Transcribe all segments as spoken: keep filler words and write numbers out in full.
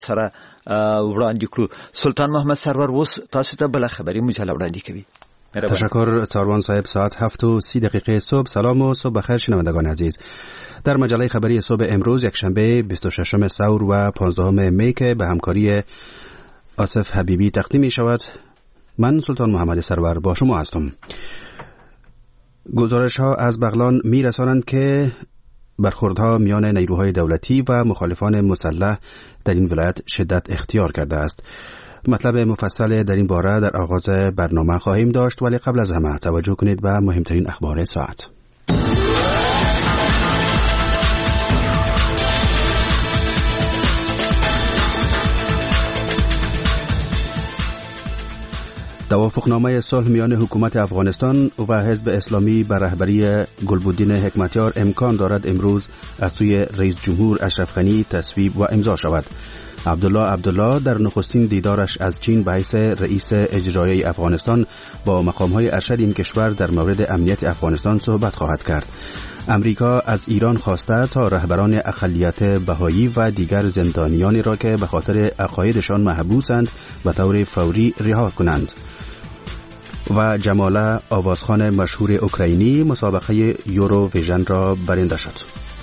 سره وړاندې کړو. سلطان محمد سرور اوس تاسو ته بل خبري مجله وړاندې کوي. تشکر ساروان صاحب. ساعت هفت و سی دقیقه صبح. سلام و صبح بخیر شنوندگان عزیز. در مجله خبری صبح امروز یک شنبه بیست و ششم ثور و پانزدهم می که به همکاری آصف حبیبی تقدیم می شود، من سلطان محمد سرور با شما هستم. گزارش ها از بغلان می رسانند که برخوردها میان نیروهای دولتی و مخالفان مسلح در این ولایت شدت اختیار کرده است. مطلب مفصل در این باره در آغاز برنامه خواهیم داشت، ولی قبل از همه توجه کنید به مهمترین اخبار ساعت. توافقنامه صلح میان حکومت افغانستان و حزب اسلامی به رهبری گلبدین حکمتیار امکان دارد امروز از سوی رئیس جمهور اشرف غنی تصویب و امضا شود. عبدالله عبدالله در نخستین دیدارش از چین به حیث رئیس اجرایی افغانستان با مقام‌های ارشد این کشور در مورد امنیت افغانستان صحبت خواهد کرد. امریکا از ایران خواسته تا رهبران اقلیت بهایی و دیگر زندانیانی را که به خاطر عقایدشان محبوسند به طور فوری رها کنند. و جماله آوازخوان مشهور اوکراینی مسابقه یورو ویژن را برنده شد.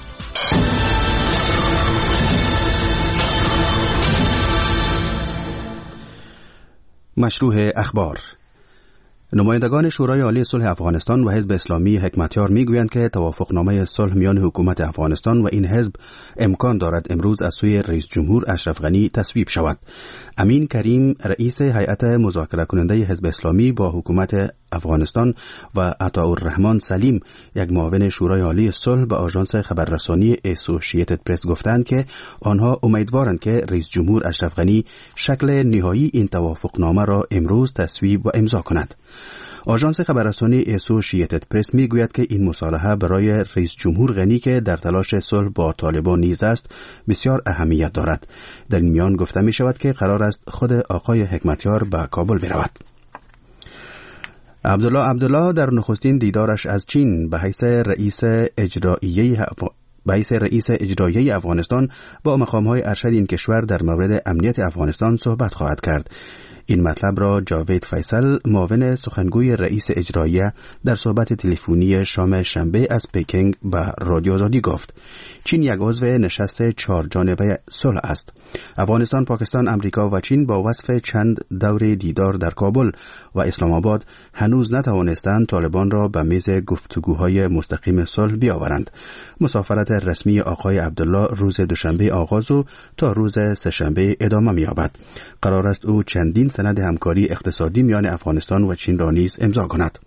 مشروع اخبار. نمایندگان شورای عالی صلح افغانستان و حزب اسلامی حکمتیار میگویند که توافقنامه صلح میان حکومت افغانستان و این حزب امکان دارد امروز از سوی رئیس جمهور اشرف غنی تصویب شود. امین کریم رئیس هیئت مذاکره کننده حزب اسلامی با حکومت افغانستان و عطاالرحمن سلیم یک معاون شورای عالی صلح به آژانس خبررسانی اسوسییتد پرس گفتند که آنها امیدوارند که رئیس جمهور اشرف غنی شکل نهایی این توافقنامه را امروز تصویب و امضا کند. آژانس خبررسانی اسوسییتد پرس میگوید که این مصالحه برای رئیس جمهور غنی که در تلاش صلح با طالبان نیز است بسیار اهمیت دارد. در این میان گفته می شود که قرار است خود آقای حکمتیار به کابل برود. عبدالله عبدالله در نخستین دیدارش از چین به حیث رئیس اجرایی به حیث رئیس اجرایی افغانستان با مقام‌های ارشد این کشور در مورد امنیت افغانستان صحبت خواهد کرد. این مطلب را جاوید فیصل معاون سخنگوی رئیس اجراییه در صحبت تلفنی شام شنبه از پکینگ به رادیو آزادی گفت. چین یک عضو نشست چهار جانبه صلح است. افغانستان، پاکستان، امریکا و چین با وصف چند دور دیدار در کابل و اسلام آباد هنوز نتوانستند طالبان را به میز گفتگوهای مستقیم صلح بیاورند. مسافرت رسمی آقای عبدالله روز دوشنبه آغاز و تا روز سه‌شنبه ادامه می‌یابد. قرار است او چندین سند همکاری اقتصادی میان افغانستان و چین را نیز امضا کند.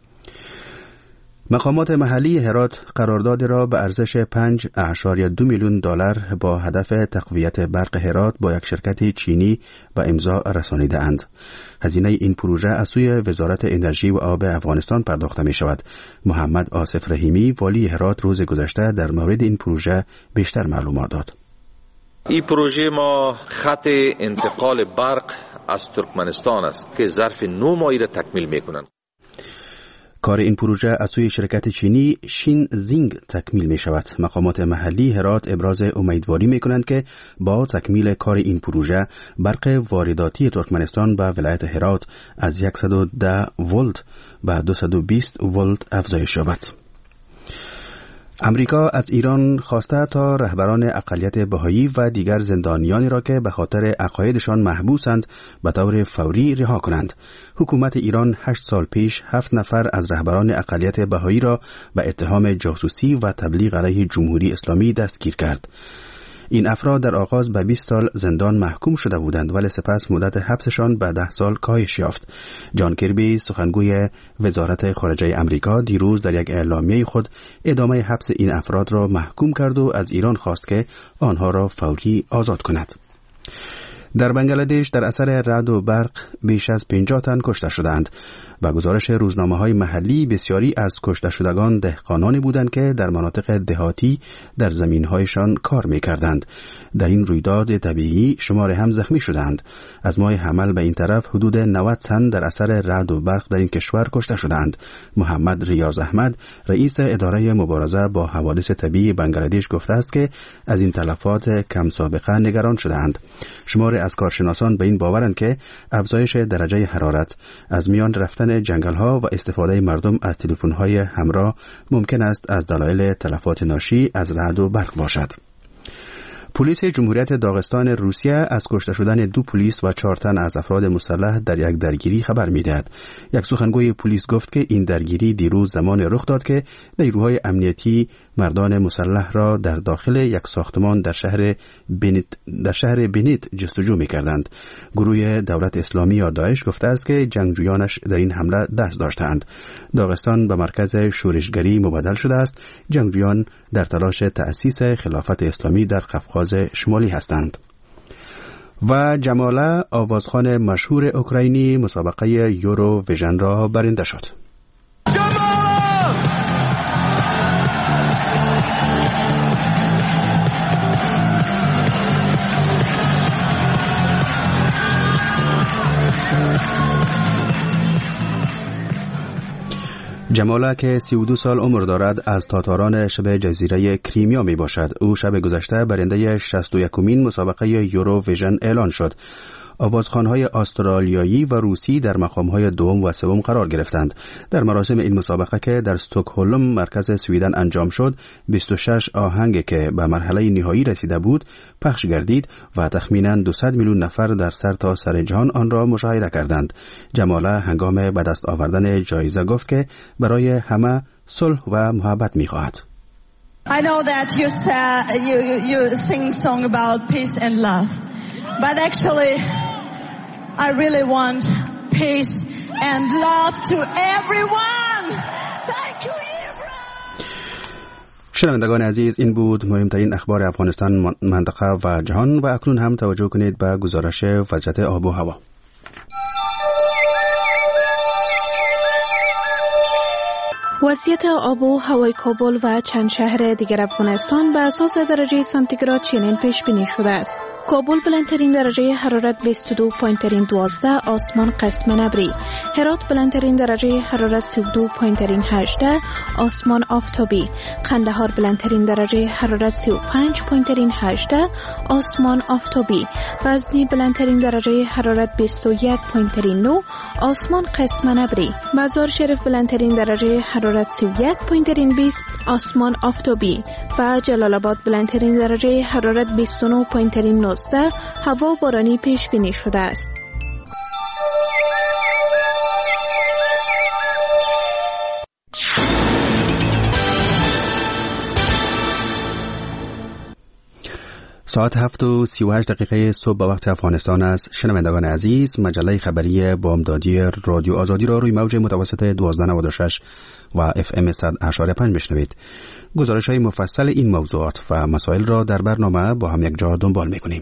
مقامات محلی هرات قرارداد را به ارزش پنج اعشاریه دو میلیون دلار با هدف تقویت برق هرات با یک شرکت چینی به امضا رسانیده اند. هزینه این پروژه از سوی وزارت انرژی و آب افغانستان پرداخته می شود. محمد آصف رحیمی والی هرات روز گذشته در مورد این پروژه بیشتر معلومات داد. این پروژه ما خط انتقال برق از ترکمنستان است که ظرف نه ماهی را تکمیل می کنند. کار این پروژه از سوی شرکت چینی شین زینگ تکمیل می شود. مقامات محلی هرات ابراز امیدواری می کنند که با تکمیل کار این پروژه برق وارداتی ترکمنستان به ولایت هرات از صد و ده ولت به دویست و بیست ولت افزایش یابد. امریکا از ایران خواسته تا رهبران اقلیت بهایی و دیگر زندانیانی را که به خاطر عقایدشان محبوسند به طور فوری رها کنند. حکومت ایران هشت سال پیش هفت نفر از رهبران اقلیت بهایی را به اتهام جاسوسی و تبلیغ علیه جمهوری اسلامی دستگیر کرد. این افراد در آغاز به بیست سال زندان محکوم شده بودند ولی سپس مدت حبسشان به ده سال کاهش یافت. جان کربی سخنگوی وزارت خارجه امریکا دیروز در یک اعلامیه خود ادامه حبس این افراد را محکوم کرد و از ایران خواست که آنها را فوری آزاد کند. در بنگلادش در اثر رعد و برق بیش از پنجاه تن کشته شدند. با گزارش روزنامه‌های محلی بسیاری از کشته شدگان دهقانانی بودند که در مناطق دهاتی در زمین‌هایشان کار می‌کردند. در این رویداد طبیعی شمار هم زخمی شدند. از ماه حمل به این طرف حدود نود تن در اثر رعد و برق در این کشور کشته شدند. محمد ریاض احمد رئیس اداره مبارزه با حوادث طبیعی بنگلادش گفته است که از این تلفات کم سابقه نگران شدند. شمار از کارشناسان به این باورند که افزایش درجه حرارت، از میان رفتن جنگل‌ها و استفاده مردم از تلفن‌های همراه ممکن است از دلایل تلفات ناشی از رعد و برق باشد. پلیس جمهوریت داغستان روسیه از کشته شدن دو پلیس و چهار تن از افراد مسلح در یک درگیری خبر می‌دهد. یک سخنگوی پلیس گفت که این درگیری دیروز زمان رخ داد که نیروهای امنیتی مردان مسلح را در داخل یک ساختمان در شهر بنیت در شهر بنیت جستجو می‌کردند. گروه دولت اسلامی یا داعش گفته است که جنگجویانش در این حمله دست داشتند. داغستان به مرکز شورشگری مبدل شده است. جنگجویان در تلاش تأسیس خلافت اسلامی در قفقاز شمالی هستند. و جماله آوازخوان مشهور اوکراینی مسابقه یورو ویژن را برنده شد. جماله که سی و دو سال عمر دارد از تاتاران شبه جزیره کریمیا می باشد. او شب گذشته برنده شصت و یکمین مسابقه یورو ویژن اعلان شد. آوازخوان‌های استرالیایی و روسی در مقام‌های دوم و سوم قرار گرفتند. در مراسم این مسابقه که در استکهلم مرکز سویدن انجام شد، بیست و شش آهنگ که به مرحله نهایی رسیده بود پخش گردید و تخمیناً دویست میلیون نفر در سرتاسر سر جهان آن را مشاهده کردند. جماله هنگام به دست آوردن جایزه گفت که برای همه صلح و محبت می‌خواهد. I know that you say, you you sing song about peace and love, but actually I really want peace and love to everyone. Thank you, everyone. شنوندگان عزیز، این بود مهمترین اخبار افغانستان، منطقه و جهان. و اکنون هم توجه کنید به گزارش وضعیت آب و هوا. وضعیت آب و هوای کابل و چند شهر دیگر افغانستان به اساس درجه سانتیگراد چنین پیش بینی شده است. کابل بلندترین درجه حرارت بیست و دو و دوازده، آسمان قسماً ابری. هرات بلندترین درجه حرارت سی و دو و هجده، آسمان آفتابی. قندهار بلندترین درجه حرارت سی و پنج و هجده، آسمان آفتابی. غزنی بلندترین درجه حرارت بیست و یک و نه، آسمان قسماً ابری. مزار شریف بلندترین درجه حرارت سی و یک و بیست، آسمان آفتابی. و جلال آباد بلندترین درجه حرارت بیست و نه و نوزده، هوا بارانی پیش بینی شده است. ساعت هفت و سی و هشت دقیقه صبح به وقت افغانستان است. شنوندگان عزیز، مجله خبری بامدادی رادیو آزادی را روی موج متوسط دوازده نود و شش و اف ام صد اشاره پنج بشنوید. گزارش های مفصل این موضوعات و مسائل را در برنامه با هم یک جا دنبال می‌کنیم.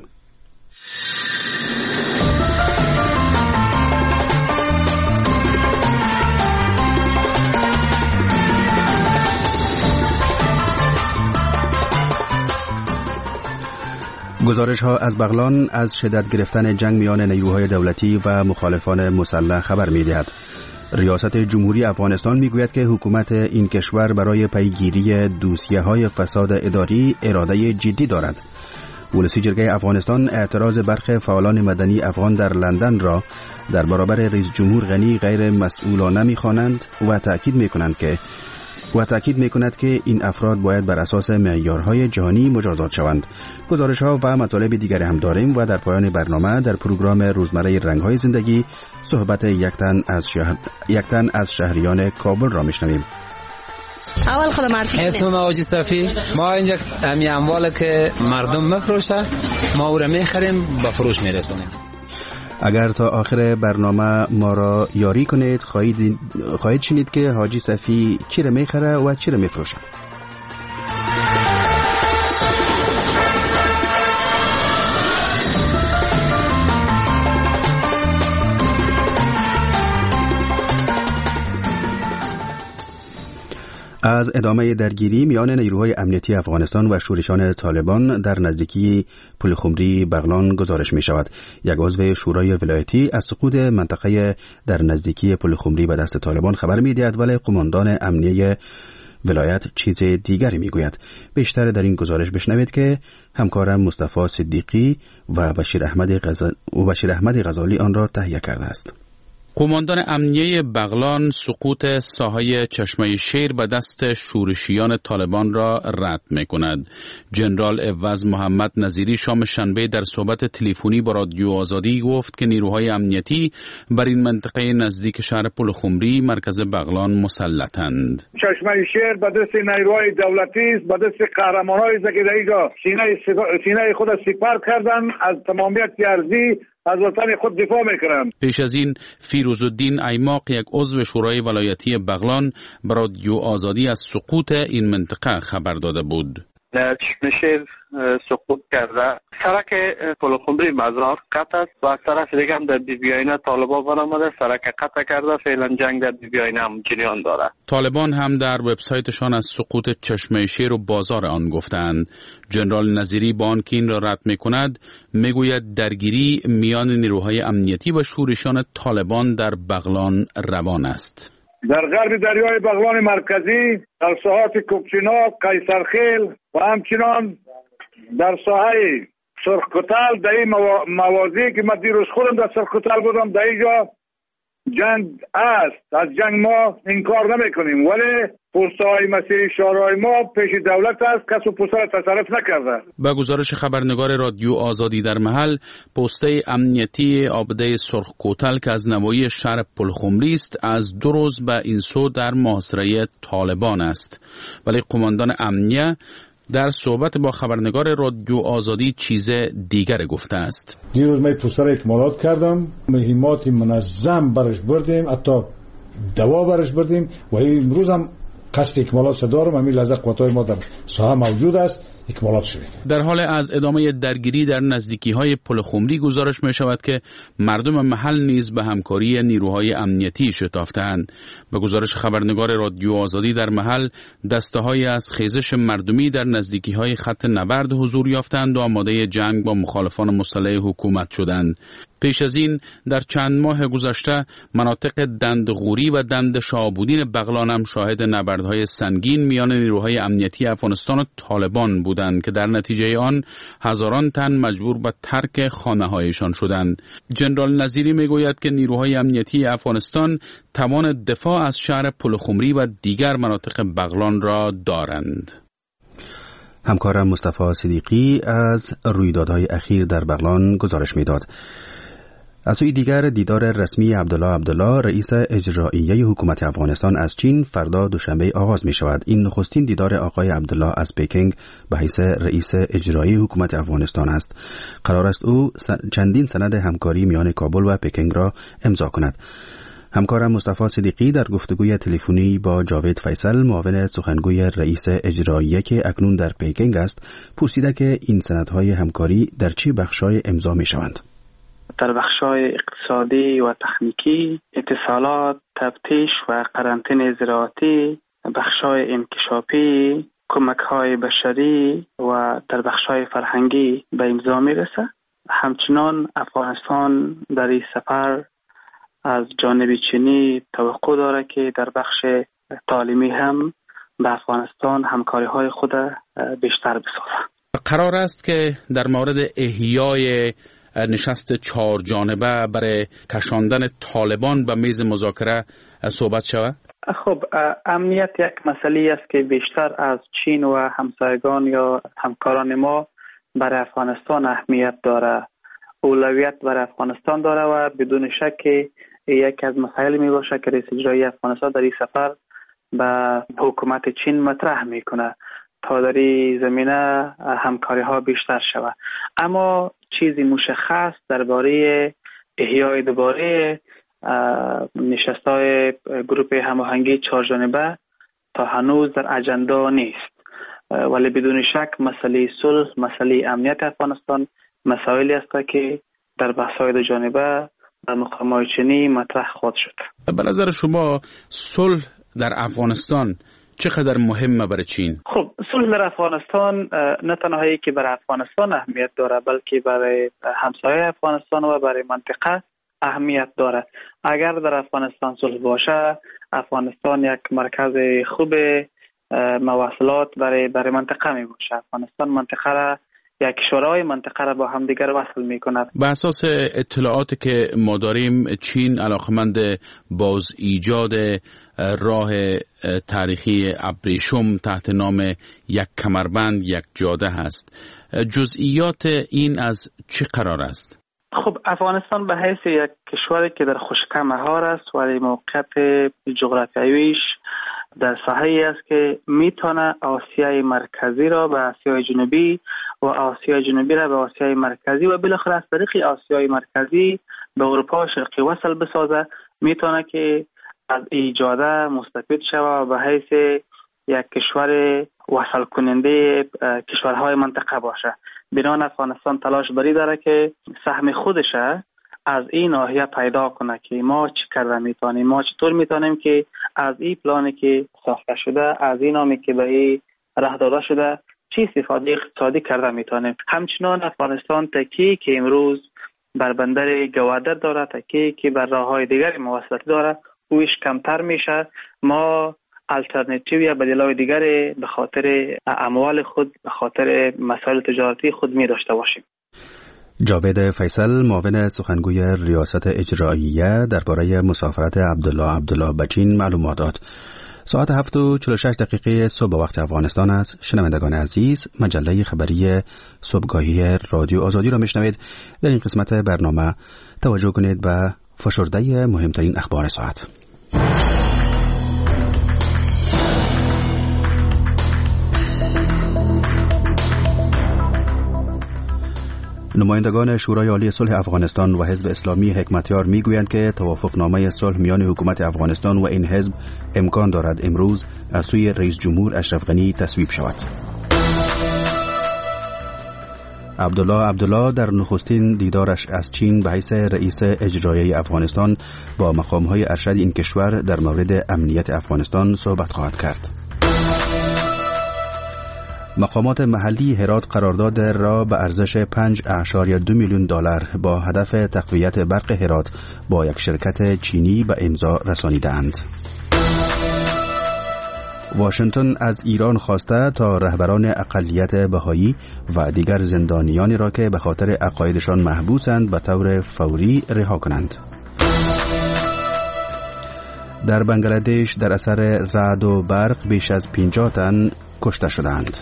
گزارش ها از بغلان از شدت گرفتن جنگ میان نیروهای دولتی و مخالفان مسلح خبر می دهد. ریاست جمهوری افغانستان می گوید که حکومت این کشور برای پیگیری دوسیه های فساد اداری اراده جدی دارد. ولسی جرگه افغانستان اعتراض برخی فعالان مدنی افغان در لندن را در برابر رئیس جمهور غنی غیر مسئولانه می خوانند و تأکید می کنند که و تأکید می‌کند که این افراد باید بر اساس معیارهای جهانی مجازات شوند. گزارش‌ها و مطالب دیگری هم داریم و در پایان برنامه در پروگرام روزمره رنگ‌های زندگی صحبت یک تن از شهر یک تن از شهریان کابل را می‌شنویم. اول خود مردم اسم ما حاجی صفی، ما اینجا همین اموالی که مردم می‌فروشه ما او را می‌خریم به فروش می‌رسونیم. اگر تا آخر برنامه ما را یاری کنید خواهید خواهید شنید که حاجی صفی چی را می‌خره و چی را می‌فروشه. از ادامه درگیری میان نیروهای امنیتی افغانستان و شورشان طالبان در نزدیکی پلخمری بغلان گزارش می شود. یک عضو شورای ولایتی از سقوط منطقه در نزدیکی پلخمری به دست طالبان خبر می دهد، ولی قماندان امنیه ولایت چیز دیگری می گوید. بیشتر در این گزارش بشنوید که همکارم مصطفی صدیقی و بشیر احمد غزال و بشیر احمد غزالی آن را تهیه کرده است. قماندان امنیه بغلان سقوط ساحه چشمه شیر به دست شورشیان طالبان را رد می کند. جنرال عوض محمد نظیری شام شنبه در صحبت تلفنی با رادیو آزادی گفت که نیروهای امنیتی بر این منطقه نزدیک شهر پلخمری مرکز بغلان مسلطند. چشمه شیر به دست نیروهای دولتی است، به دست قهرمانایی که در اینجا سینه خود سپر کردن، از تمامیت ارضی از وطن خود دفاع میکنند. پیش از این فیروزالدین ایماق یک عضو شورای ولایتی بغلان به رادیو آزادی از سقوط این منطقه خبر داده بود. چشمه شیر سقوط کرده، سرک پلخمری مزار قطع است و از طرف دیگه هم در بیبیاینه طالبان برآمده سرک قطع کرده. فعلا جنگ در بیبیاینه هم جریان داره. طالبان هم در وبسایتشان از سقوط چشمه شیر و بازار آن گفتند. جنرال نظیری با آن که این را رد می‌کند میگوید درگیری میان نیروهای امنیتی و شورشان طالبان در بغلان روان است. در غرب دریای بغلان مرکزی، در ساحات کوکچینا، قیصرخیل و همچنان در ساحه سرخکتل، در این موازی که من دیروز خودم در سرخکتل بودم، در اینجا جنگ است. از جنگ ما انکار نمی کنیم، ولی پست‌های مسیری شورای ما پیش دولت است، کس و پست را تصرف نکرده. با گزارش خبرنگار رادیو آزادی در محل، پسته امنیتی آبده سرخکوتل که از نواحی شهر پلخمری است از دو روز به این سو در محاصره طالبان است، ولی قماندان امنیه در صحبت با خبرنگار رادیو آزادی چیز دیگر گفته است. دیروز من پوستر اکمالات کردم، مهمات منظم برش بردیم، حتی دوا برش بردیم و امروز هم قصد اکمالات دارم. همین لحظه قوت‌های ما در ساحه موجود است، اکمالات شده. در حال از ادامه درگیری در نزدیکی‌های پلخمری گزارش می شود که مردم محل نیز به همکاری نیروهای امنیتی شتافتند. به گزارش خبرنگار رادیو آزادی در محل، دسته‌هایی از خیزش مردمی در نزدیکی‌های خط نبرد حضور یافتند و آماده جنگ با مخالفان مسلح حکومت شدند. پیش از این در چند ماه گذشته مناطق دندغوری و دند شاهابودین بغلان هم شاهد نبردهای سنگین میان نیروهای امنیتی افغانستان و طالبان بودند که در نتیجه آن هزاران تن مجبور به ترک خانه‌هایشان شدند. جنرال نظیری میگوید که نیروهای امنیتی افغانستان توان دفاع از شهر پلخمری و دیگر مناطق بغلان را دارند. همکارم مصطفی صدیقی از رویدادهای اخیر در بغلان گزارش میداد. از سوی دیگر دیدار رسمی عبدالله عبدالله رئیس اجرایی حکومت افغانستان از چین فردا دوشنبه آغاز می شود. این نخستین دیدار آقای عبدالله از پکینگ به حیث رئیس اجرایی حکومت افغانستان است. قرار است او چندین سند همکاری میان کابل و پکینگ را امضا کند. همکارم مصطفی صدیقی در گفتگوی تلفنی با جاوید فیصل معاون سخنگوی رئیس اجرایی که اکنون در پکینگ است پرسیده که این سندهای همکاری در چه بخش‌های امضا می‌شوند. در بخش‌های اقتصادی و تکنیکی، اتصالات، تفتیش و قرنطینه زراعتی، بخش‌های انکشافی، کمک‌های بشری و در بخش‌های فرهنگی به امضا می‌رسد. همچنان افغانستان در این سفر از جانب چینی توقع داره که در بخش تعلیمی هم به افغانستان همکاری‌های خود بیشتر بسازد. قرار است که در مورد احیای نشست چهار جانبه برای کشاندن طالبان به میز مذاکره صحبت شود؟ خب امنیت یک مسئله است که بیشتر از چین و همسایگان یا همکاران ما برای افغانستان اهمیت داره، اولویت برای افغانستان داره و بدون شک یکی از مسائل می باشه که رئیس اجرایی افغانستان در این سفر به حکومت چین مطرح میکنه تا در این زمینه همکاری ها بیشتر شود. اما چیزی مشخص درباره احیای دوباره نشست‌های گروپ هماهنگی چهار جانبه تا هنوز در اجندا نیست، ولی بدون شک مسئله صلح، مسئله امنیت افغانستان مسائلی است که در بحث‌های دو جانبه در مقامات چینی مطرح خواهد شد. به نظر شما صلح در افغانستان چقدر مهمه برای چین؟ خب صلح در افغانستان نه تنهایی که برای افغانستان اهمیت داره بلکه برای همسایه افغانستان و برای منطقه اهمیت داره. اگر در افغانستان صلح باشه، افغانستان یک مرکز خوب مواصلات برای برای منطقه می باشه. افغانستان منطقه را یک شورای منطقه را با هم دیگر وصل می کند. به اساس اطلاعاتی که ما داریم چین علاقمند باز ایجاد راه تاریخی ابریشم تحت نام یک کمربند یک جاده هست. جزئیات این از چه قرار است؟ خب افغانستان به حیث یک کشوری که در خشکی مهار است ولی موقعیت جغرافیاییش در ساحه‌ای است که میتونه آسیای مرکزی را به آسیای جنوبی و آسیای جنوبی را به آسیای مرکزی و بالاخره از طریق آسیای مرکزی به اروپا شرقی وصل بسازه. میتونه که از ایجاده مستفید شود و به حیث یک کشور وصل کننده کشورهای منطقه باشه. بنابراین افغانستان تلاش بری داره که سهم خودش از این ناحیه پیدا کنه که ما چی کرده میتونیم، ما چطور میتونیم که از این پلانی که ساخته شده، از این نامی که به این راه داده شده چی استفاده اقتصادی کرده میتونیم. همچنان افغانستان تکی که امروز بر بندر گوادر داره، تکی که بر راههای دیگر مواصلاتی داره، اویش کمتر میشه. ما الटरनेटिव یا بدیل‌های دیگر به خاطر اموال خود، به خاطر مسائل تجارتی خود می داشته باشیم. جاوید فیصل، معاون سخنگوی ریاست اجراییه درباره مسافرت عبدالله عبدالله بچین معلومات داد. ساعت هفت و چهل و شش دقیقه صبح وقت افغانستان است. شنوندگان عزیز، مجله خبری صبحگاهی رادیو آزادی را میشنوید. در این قسمت برنامه توجه کنید به فشرده مهمترین اخبار ساعت. نمایندگان شورای عالی صلح افغانستان و حزب اسلامی حکمتیار میگویند که توافقنامه صلح میان حکومت افغانستان و این حزب امکان دارد امروز از سوی رئیس جمهور اشرف غنی تصویب شود. عبدالله عبدالله در نخستین دیدارش از چین به حیث رئیس اجرایی افغانستان با مقام‌های ارشد این کشور در مورد امنیت افغانستان صحبت خواهد کرد. مقامات محلی هرات قرارداد را به ارزش پنج اعشاریه دو میلیون دلار با هدف تقویت برق هرات با یک شرکت چینی به امضا رسانیدند. واشنگتن از ایران خواسته تا رهبران اقلیت بهایی و دیگر زندانیانی را که به خاطر عقایدشان محبوسند به طور فوری رها کنند. در بنگلادش در اثر رعد و برق بیش از پنجاه تن کشته شدند.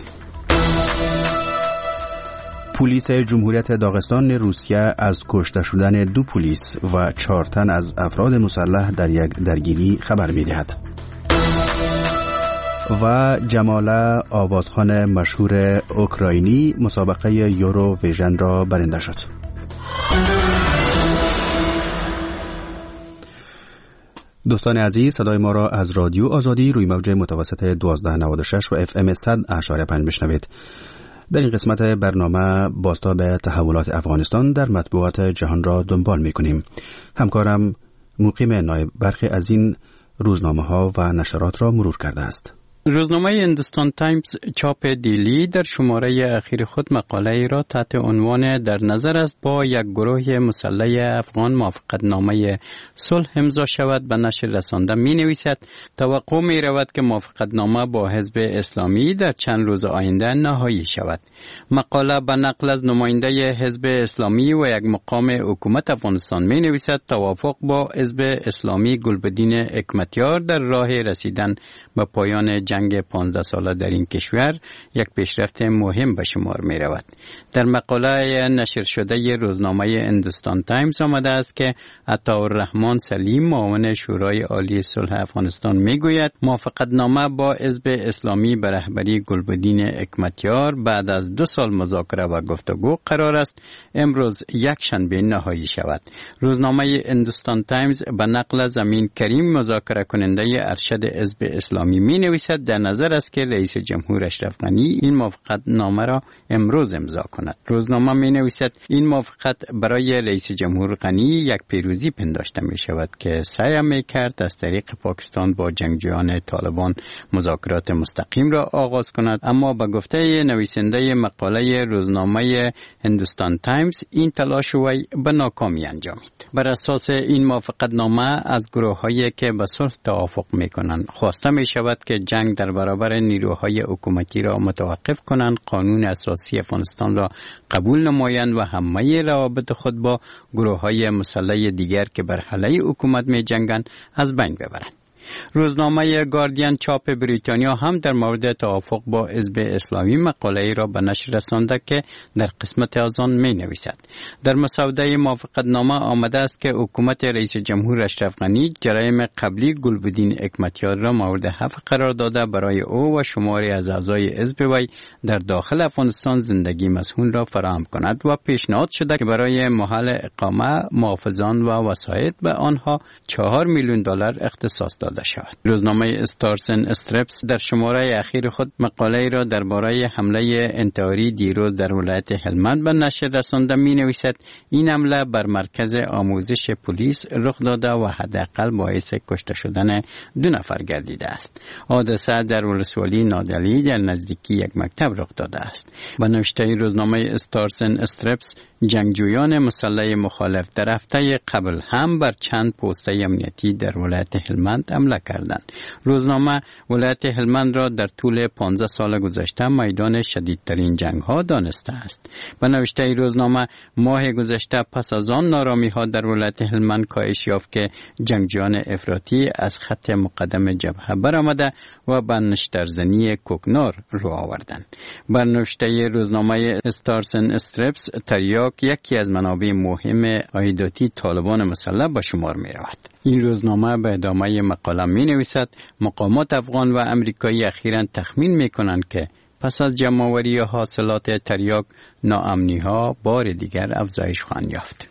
پلیس جمهوریت داغستان روسیه از کشته شدن دو پلیس و چهار تن از افراد مسلح در یک درگیری خبر می‌دهد. و جمال آوازخوان مشهور اوکراینی مسابقه یورو ویژن را برنده شد. دوستان عزیز، صدای ما را از رادیو آزادی روی موج متوسط دوازده نود و شش و اف ام صد اعشاریه پنج بشنوید. در این قسمت برنامه بازتاب تحولات افغانستان در مطبوعات جهان را دنبال می‌کنیم. همکارم مقیم نایب برخی از این روزنامه‌ها و نشرات را مرور کرده است. روزنامه هندوستان تایمز چاپ دیلی در شماره اخیر خود مقاله ای را تحت عنوان در نظر است با یک گروه مسلح افغان موافقتنامه صلح امضا شود به نشر رسانده می نویسد. توقع می رود که موافقتنامه با حزب اسلامی در چند روز آینده نهایی شود. مقاله به نقل از نماینده حزب اسلامی و یک مقام حکومت افغانستان می نویسد توافق با حزب اسلامی گلبدین حکمتیار در راه رسیدن به پایان جنگ پانزده ساله در این کشور یک پیشرفت مهم به شمار می رود. در مقاله نشر شده روزنامه هندوستان تایمز آمده است که عطاالرحمن سلیم معاون شورای عالی صلح افغانستان می گوید موافقتنامه با حزب اسلامی به رهبری گلبدین حکمتیار بعد از دو سال مذاکره و گفتگو قرار است امروز یک شنبه نهایی شود. روزنامه هندوستان تایمز به نقل از امین کریم مذاکره کننده ارشد حزب اسلامی می نویسد در نظر است که رئیس جمهور اشرف غنی این موافقت نامه را امروز امضا کند. روزنامه می نویسد این موافقت برای رئیس جمهور غنی یک پیروزی پنداشته می شود که سعی می کرد از طریق پاکستان با جنگجویان طالبان مذاکرات مستقیم را آغاز کند، اما به گفته نویسنده مقاله روزنامه هندوستان تایمز این تلاش وی به ناکامی انجامید. بر اساس این موافقت نامه از گروه‌هایی که به صلح توافق می‌کنند خواسته می‌شود که جنگ در برابر نیروهای حکومتی را متوقف کنند، قانون اساسی افغانستان را قبول نمایند و همه روابط خود با گروه‌های مسلح دیگر که بر علیه حکومت می‌جنگند از بین ببرند. روزنامه گاردین چاپ بریتانیا هم در مورد توافق با حزب اسلامی مقاله را به نشر رسانده که در قسمت از آن می نویسد. در مسوده موافقت نامه آمده است که حکومت رئیس جمهور اشرف غنی جرایم قبلی گلبدین حکمتیار را مورد حفظ قرار داده برای او و شماری از اعضای حزب وی در داخل افغانستان زندگی مسهول را فراهم کند و پیشنهاد شده که برای محل اقامه محافظان و وسایط به آنها چهار میلیون دلار اختصاص داده شود. روزنامه استارسن استرپس در شماره اخیر خود مقاله را درباره حمله انتحاری دیروز در ولایت هلمند به نشر رسانده می نویسد این حمله بر مرکز آموزش پلیس رخ داده و حداقل باعث کشته شدن دو نفر گردیده است. حادثه در ولسوالی نادلی در نزدیکی یک مکتب رخ داده است. به نوشته روزنامه استارسن استرپس جنگجویان مسلح مخالف در هفته قبل هم بر چند پست امنیتی در ولایت هلمند حمله کردند. روزنامه ولایت هلمند را در طول پانزده سال گذشته میدان شدیدترین جنگ ها دانسته است. به نوشته روزنامه ماه گذشته پس از آن نارامی ها در ولایت هلمند کاهش یافت که جنگجویان افراطی از خط مقدم جبهه برآمده و به نشترزنی کوکنار رو آوردند. به نوشته روزنامه استارسن استرپس تریاک یکی از منابع مهم عایداتی طالبان مسلح به شمار می رود. این روزنامه به ادامه مقاله می نویسد مقامات افغان و امریکایی اخیراً تخمین می کنند که پس از جمع‌آوری حاصلات تریاک ناامنی ها بار دیگر افزایش خواهند یافت.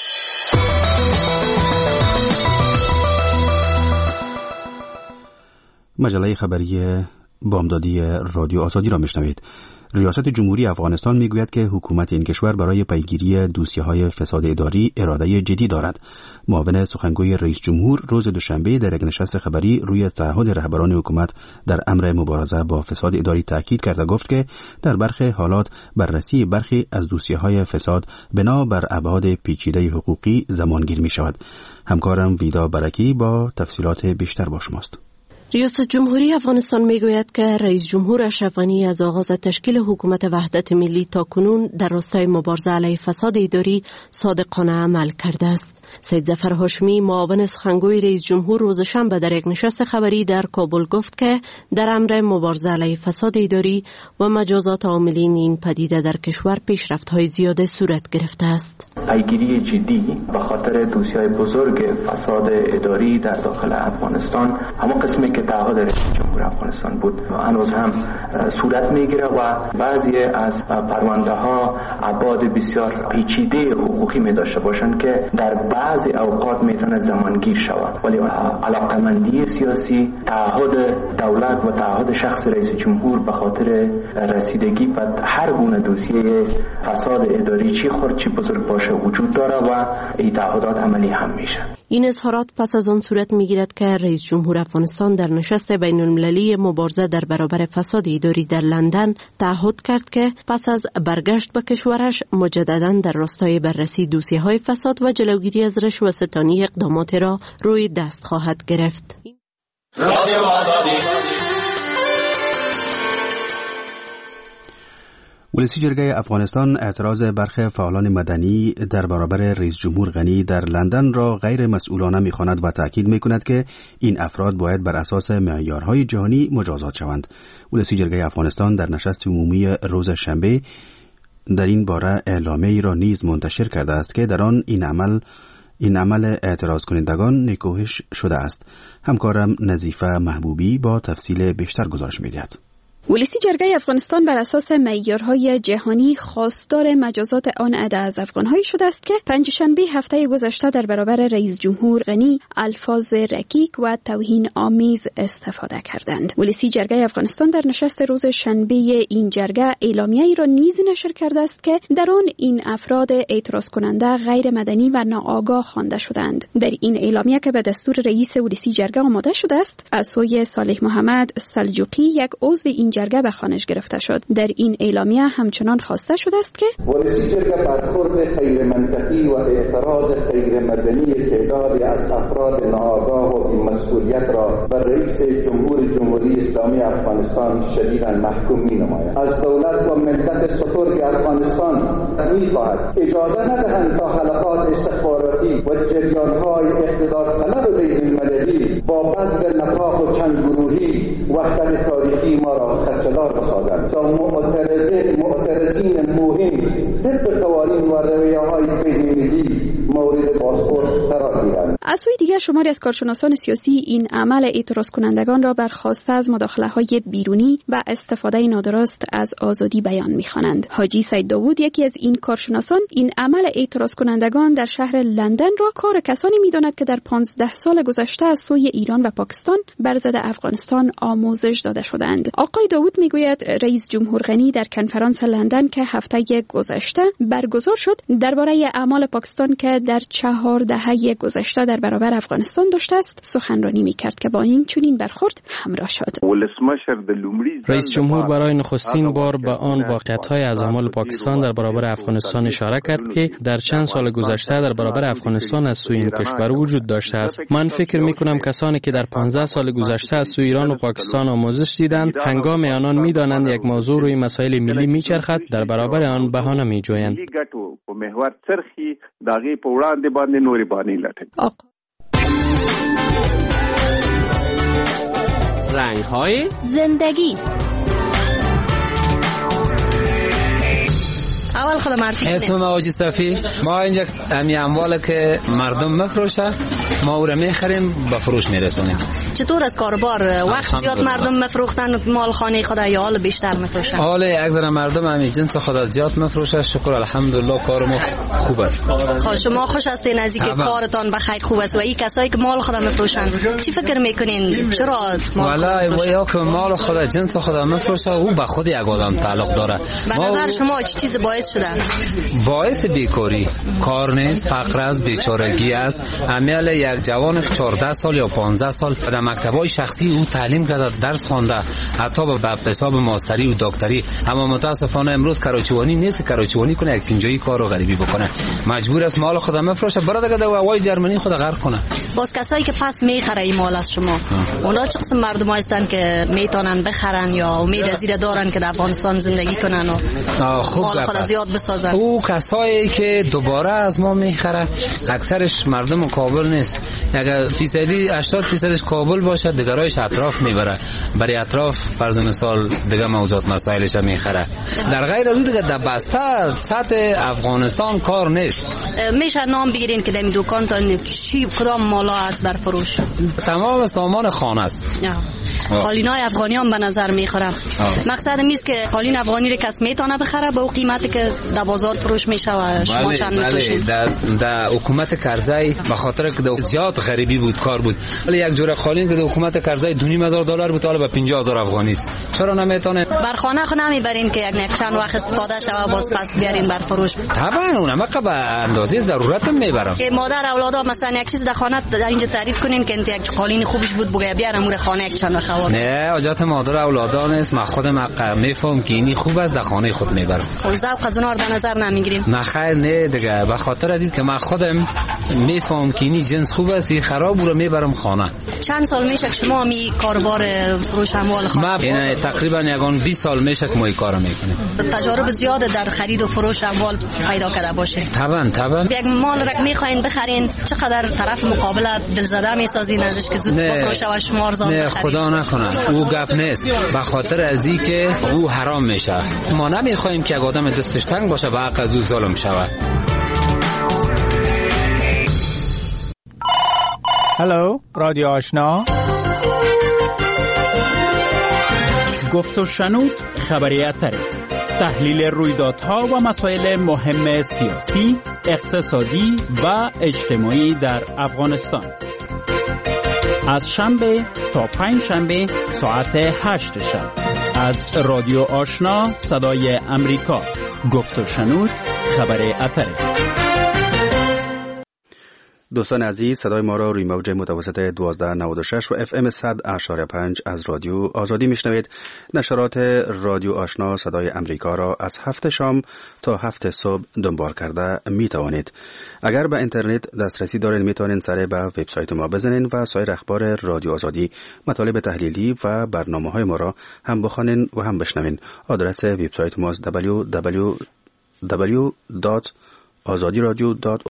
مجله خبری بامدادی رادیو آزادی را میشنوید. ریاست جمهوری افغانستان میگوید که حکومت این کشور برای پیگیری دوسیه‌های فساد اداری اراده جدی دارد. معاون سخنگوی رئیس جمهور روز دوشنبه در یک نشست خبری روی تعهد رهبران حکومت در امر مبارزه با فساد اداری تاکید کرد و گفت که در برخی حالات بررسی برخی از دوسیه‌های فساد بنا بر ابعاد پیچیده حقوقی زمانگیر می‌شود. همکارم ویدا برکی با تفصیلات بیشتر با شماست. ریاست جمهوری افغانستان میگوید که رئیس جمهور اشرف غنی از آغاز تشکیل حکومت وحدت ملی تا کنون در راستای مبارزه علیه فساد اداری صادقانه عمل کرده است. سید ظفر هاشمی معاون سخنگوی رئیس جمهور روز شنبه در یک نشست خبری در کابل گفت که در امر مبارزه علیه فساد اداری و مجازات عاملین این پدیده در کشور پیشرفت‌های زیاده صورت گرفته است. پیگیری جدی به خاطر دوسیه‌های بزرگ فساد اداری در داخل افغانستان همون قسمی که تعهد رئیس جمهور افغانستان بود هنوز هم صورت میگیره و بعضی از پرونده ها ابعاد بسیار پیچیده حقوقی می داشته باشند که در بعضی اوقات میتونه زمانگیر شود، ولی علاقمندی سیاسی، تعهد دولت و تعهد شخص رئیس جمهور به خاطر رسیدگی به هر گونه دوسیه فساد اداری چی خرد چی بزرگ باشه وجود داره و این تعهدات عملی هم میشه. این اظهارات پس از آن صورت میگیرد که رئیس جمهور افغانستان در نشست بین المللی مبارزه در برابر فساد اداری در لندن تعهد کرد که پس از برگشت به کشورش مجددا در راستای بررسی دوسیه‌های فساد و جلوگیری از رشوه ستانی اقدامات را روی دست خواهد گرفت. رادیو آزادی. ولسی جرگه افغانستان اعتراض برخی فعالان مدنی در برابر رئیس جمهور غنی در لندن را غیر مسئولانه می‌خواند و تاکید می‌کند که این افراد باید بر اساس معیارهای جهانی مجازات شوند. ولسی جرگه افغانستان در نشست عمومی روز شنبه در این باره اعلامیه‌ای را نیز منتشر کرده است که در آن این عمل این عمل اعتراض کنندگان نکوهش شده است. همکارم نظیفه محبوبی با تفصیل بیشتر گزارش می‌دهد. ولسی جرگه افغانستان بر اساس معیارهای جهانی خواستار مجازات آن عده از افغان‌هایی شده است که پنجشنبه هفته گذشته در برابر رئیس جمهور غنی الفاظ رکیک و توهین آمیز استفاده کردند. ولسی جرگه افغانستان در نشست روز شنبه این جرگه اعلامیه‌ای را نیز نشر کرده است که در آن این افراد اعتراض کننده غیر مدنی و ناآگاه خوانده شدند. در این اعلامیه که به دستور رئیس ولسی جرگه آماده شده است، از سوی صالح محمد سلجوقی یک عضو این جرگه به خوانش گرفته شد. در این اعلامیه همچنان خواسته شده است که ولسی جرگه برخورد غیر منطقی و اعتراض غیر مدنی تعدادی از افراد ناآگاه و بی‌مسئولیت را بر رئیس جمهور جمهوری اسلامی افغانستان شدیداً محکوم می‌نماید. از دولت و ملت سترگ افغانستان می‌خواهد اجازه ندهند تا حلقات استخباراتی و جریان‌های اقتدار طلب بین‌المللی با بذل نفاق و چند گروهی وحدت تاریخی ما را خدشه‌دار بسازند تا معترضین معترضین مهم طبق قوانین و رویه‌های بین‌المللی مورد بازپرس قرار گیرند. از سوی دیگر شماری از کارشناسان سیاسی این عمل اعتراض کنندگان را برخواسته از مداخله‌های بیرونی و استفاده نادرست از آزادی بیان می‌خوانند. حاجی سید داوود، یکی از این کارشناسان، این عمل اعتراض کنندگان در شهر لندن را کار کسانی می‌داند که در پانزده سال گذشته از سوی ایران و پاکستان بر ضد افغانستان آموزش داده شدند. آقای داوود میگوید رئیس جمهور غنی در کنفرانس لندن که هفته گذشته برگزار شد درباره اعمال پاکستان که در چهار دهه گذشته در برابر افغانستان داشته است سخنرانی می‌کرد که با این چنین برخورد همراه شد. رئیس جمهور برای نخستین بار به آن واقعیت‌های از اعمال پاکستان در برابر افغانستان اشاره کرد که در چند سال گذشته در برابر افغانستان از سوی این کشور وجود داشته است. من فکر می‌کنم کسانی که در پانزده سال گذشته از سوی ایران و پاکستان آموزش دیدند، هنگام آنان می‌دانند یک موضوع روی مسائل ملی می‌چرخد، در برابر آن بهانه می‌جویند. رنگ‌های زندگی. اول خود معرفی کنید. اسم ما حاجی صفی. ما اینجا همی امواله که مردم مفروشه ما او را میخریم به فروش میرسونیم. چطور از کاربار وقت زیاد مردم مفروختن مال خانه خدا یا حال بیشتر مفروشن؟ حال اکثر مردم همین جنس خدا زیاد مفروشه. شکر الحمدلله کار ما خوب است. خب شما خوش هستین از اینکه کارتان بخیر خوب است و این کسایی که مال خدا مفروشن چی فکر میکنین چرا مال خدا یا که مال خدا جنس خدا مفروشه او به خود یک آدم تعلق داره. به نظر شما چه چیز باعث شده؟ باعث بیکاری کار نیست، فقر است، بیچارگی است. عمل یک جوان چهارده سال یا پانزده سال در مکتب‌های شخصی او تعلیم کرده، درس خوانده، حتی به حساب ماستری و دکتری، اما متاسفانه امروز کراچوانی نیست، کراچوانی کنه یک پنجایی کار رو غریبی بکنه، مجبور است مال خود مفروشه برای دیگه هوای جرمنی خود غرق کنه. باز کسایی که پس میخره این مال از شما اونا چه قسم مردم هستن که میتونن بخرن یا امید از این دارن که در افغانستان زندگی کنن و خوب مال خود زیاد بسازن؟ او کسایی که دوباره از ما میخره اکثرش مردم کابل نیست. اگر فیصدی هشتاد فیصدش کابل باشه دیگرایش اطراف میبره، برای اطراف فرض مثال دیگه موضوعات مسائلش میخره. در غیر از اون دیگه در بسته سطح افغانستان کار نیست. میشه نام بگیرین که در این دکانتان چی کدام مالا است بر فروش؟ تمام سامان خانه است. قالینای افغانی هم به نظر میخوره. مقصد میست که قالین افغانی رو کس میتونه بخره به اون قیمتی که در بازار فروش میشه و شما چند میفروشید؟ در در حکومت کرزی به خاطر که زیاد غریبی بود کار بود، ولی یک جوره قالین که در حکومت کرزی دو نیم هزار دلار بود حالا به پنجاه هزار افغانی است. چرا نمیتونه بر خانه خود نمیبرین که یک نه چند وقت استفاده شوه باز پس بیارین بر فروش؟ طبعا اونم که به اندازه ضرورت میبرم. که مادر اولادا مثلا یک چیز در خانه در اینجا تعریف کنین که انت یک قالین خوبش بود بگه بیارم اون خانه یک چند وقت. نه حاجت مادر اولادا نیست، من خودم میفهم که اینی خوب است در خانه خود میبرم. خب ذوق از اونها در نظر نمیگیریم؟ نه خیر نه دیگه، به خاطر از اینکه من خودم میفهم که اینی جنس خوب است خراب رو میبرم خانه. چند سال میشه که شما می کاروبار فروش اموال خانه؟ من این تقریبا یگان بیست سال میشه که ما این کارو میکنیم. تجارب زیاد در خرید و فروش اموال پیدا کرده باشه؟ طبعا طبعا. یک مال را میخواین بخرین چقدر طرف مقابل دلزده میسازین ازش که زود بفروشه و شما ارزان بخرید؟ نه خدا نکنه او گپ نیست، به خاطر از اینکه او حرام میشه. ما نمیخوایم که یک آدم دستش تنگ باشه و حق از او ظلم شود. هلو رادیو آشنا، گفت و شنود خبری اتری، تحلیل رویدادها و مسائل مهم سیاسی، اقتصادی و اجتماعی در افغانستان. از شنبه تا پنج شنبه ساعت هشت شب از رادیو آشنا صدای امریکا. گفت و شنود خبری اتری. دوستان عزیز، صدای ما را روی موج متوسط دوازده نود و شش و اف ام صد اشاره پنج از رادیو آزادی میشنوید. نشرات رادیو آشنا صدای امریکا را از هفت شام تا هفت صبح دنبال کرده می توانید. اگر به اینترنت دسترسی دارید می توانید سر به وبسایت ما بزنید و سایر اخبار رادیو آزادی، مطالب تحلیلی و برنامه های ما را هم بخوانید و هم بشنوید. آدرس وبسایت ما دبلیو دبلیو دبلیو دات آزادی رادیو دات